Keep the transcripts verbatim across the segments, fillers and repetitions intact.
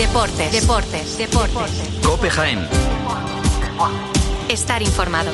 Deportes, deportes, deportes. COPE Jaén. Estar informado.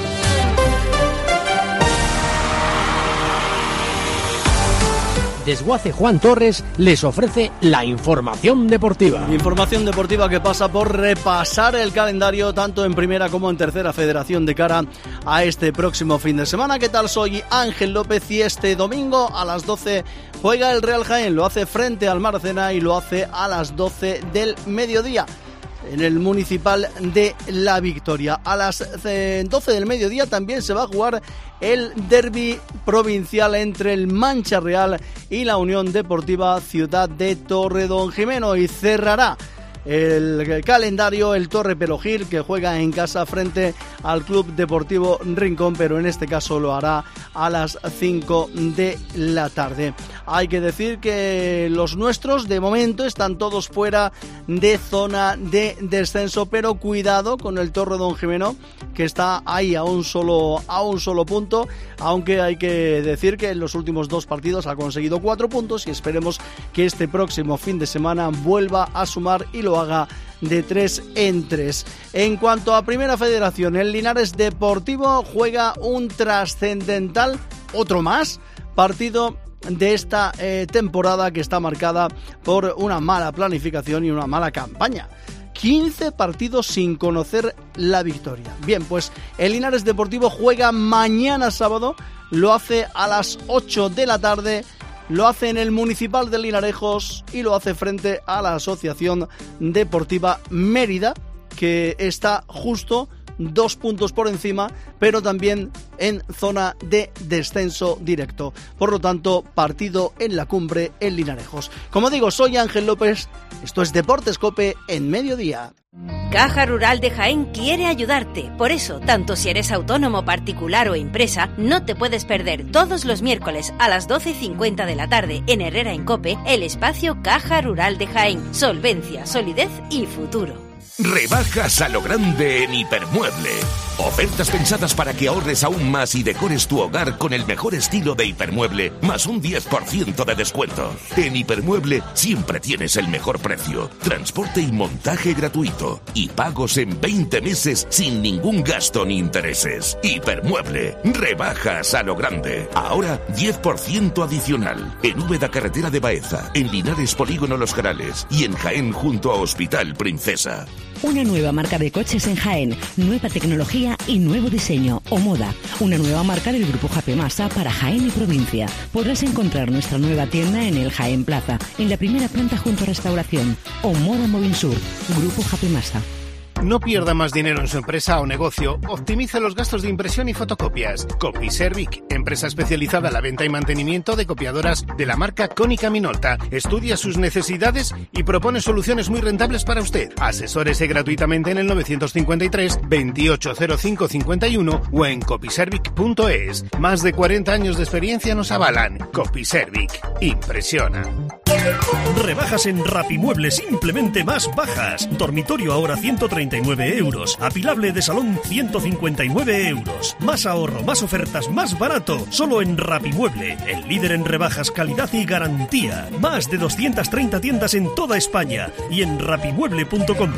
Desguace Juan Torres les ofrece la información deportiva. Información deportiva que pasa por repasar el calendario tanto en primera como en tercera federación de cara a este próximo fin de semana. ¿Qué tal? Soy Ángel López y este domingo a las doce juega el Real Jaén. Lo hace frente al Maracena y lo hace a las doce del mediodía en el Municipal de La Victoria. A las doce del mediodía también se va a jugar el derbi provincial entre el Mancha Real y la Unión Deportiva Ciudad de Torredonjimeno, y cerrará el calendario el Torre Pelogil, que juega en casa frente al Club Deportivo Rincón, pero en este caso lo hará a las cinco de la tarde. Hay que decir que los nuestros de momento están todos fuera de zona de descenso, pero cuidado con el Torredonjimeno, que está ahí a un solo a un solo punto, aunque hay que decir que en los últimos dos partidos ha conseguido cuatro puntos y esperemos que este próximo fin de semana vuelva a sumar y lo haga de tres en tres. En cuanto a Primera Federación, el Linares Deportivo juega un trascendental, otro más, partido de esta eh, temporada que está marcada por una mala planificación y una mala campaña. quince partidos sin conocer la victoria. Bien, pues el Linares Deportivo juega mañana sábado, lo hace a las ocho de la tarde, lo hace en el Municipal de Linarejos y lo hace frente a la Asociación Deportiva Mérida, que está justo dos puntos por encima, pero también en zona de descenso directo. Por lo tanto, partido en la cumbre en Linarejos. Como digo, soy Ángel López, esto es Deportes COPE en mediodía. Caja Rural de Jaén quiere ayudarte. Por eso, tanto si eres autónomo, particular o empresa, no te puedes perder todos los miércoles a las doce y cincuenta de la tarde en Herrera en COPE el espacio Caja Rural de Jaén. Solvencia, solidez y futuro. Rebajas a lo grande en Hipermueble. Ofertas pensadas para que ahorres aún más y decores tu hogar con el mejor estilo de Hipermueble, más un diez por ciento de descuento. En Hipermueble siempre tienes el mejor precio, transporte y montaje gratuito y pagos en veinte meses sin ningún gasto ni intereses. Hipermueble, rebajas a lo grande. Ahora diez por ciento adicional. En Úbeda, carretera de Baeza, en Linares, polígono Los Jarales y en Jaén junto a Hospital Princesa. Una nueva marca de coches en Jaén, nueva tecnología y nuevo diseño, Omoda, una nueva marca del Grupo Japemasa para Jaén y provincia. Podrás encontrar nuestra nueva tienda en el Jaén Plaza, en la primera planta junto a Restauración. Omoda Movinsur, Grupo Japemasa. No pierda más dinero en su empresa o negocio, optimice los gastos de impresión y fotocopias. Copiservic, empresa especializada en la venta y mantenimiento de copiadoras de la marca Konica Minolta. Estudia sus necesidades y propone soluciones muy rentables para usted. Asesórese gratuitamente en el novecientos cincuenta y tres, veintiocho cero cinco cincuenta y uno o en copiservic punto es. Más de cuarenta años de experiencia nos avalan. Copiservic, impresiona. Rebajas en Rapimueble, simplemente más bajas. Dormitorio ahora ciento treinta y nueve euros. Apilable de salón ciento cincuenta y nueve euros. Más ahorro, más ofertas, más barato. Solo en Rapimueble, el líder en rebajas, calidad y garantía. Más de doscientas treinta tiendas en toda España y en rapimueble punto com.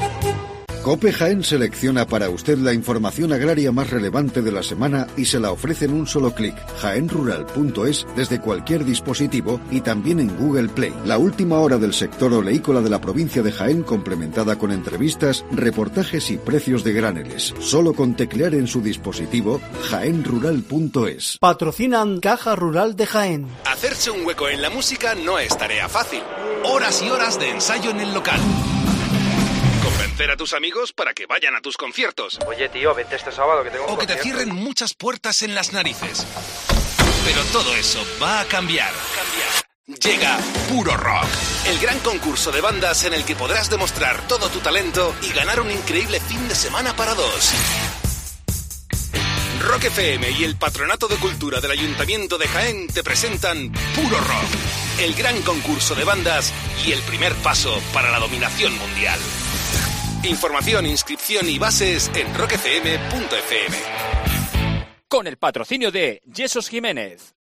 COPE Jaén selecciona para usted la información agraria más relevante de la semana y se la ofrece en un solo clic. jaén rural punto es desde cualquier dispositivo y también en Google Play. La última hora del sector oleícola de la provincia de Jaén, complementada con entrevistas, reportajes y precios de graneles. Solo con teclear en su dispositivo jaén rural punto es. Patrocinan Caja Rural de Jaén. Hacerse un hueco en la música no es tarea fácil. Horas y horas de ensayo en el local. Convencer a tus amigos para que vayan a tus conciertos. Oye, tío, vente este sábado que tengo un O que te concierto. cierren muchas puertas en las narices. Pero todo eso va a cambiar. cambiar. Llega Puro Rock, el gran concurso de bandas en el que podrás demostrar todo tu talento y ganar un increíble fin de semana para dos. Rock F M y el Patronato de Cultura del Ayuntamiento de Jaén te presentan Puro Rock, el gran concurso de bandas y el primer paso para la dominación mundial. Información, inscripción y bases en rock f m punto f m. Con el patrocinio de Jesús Jiménez.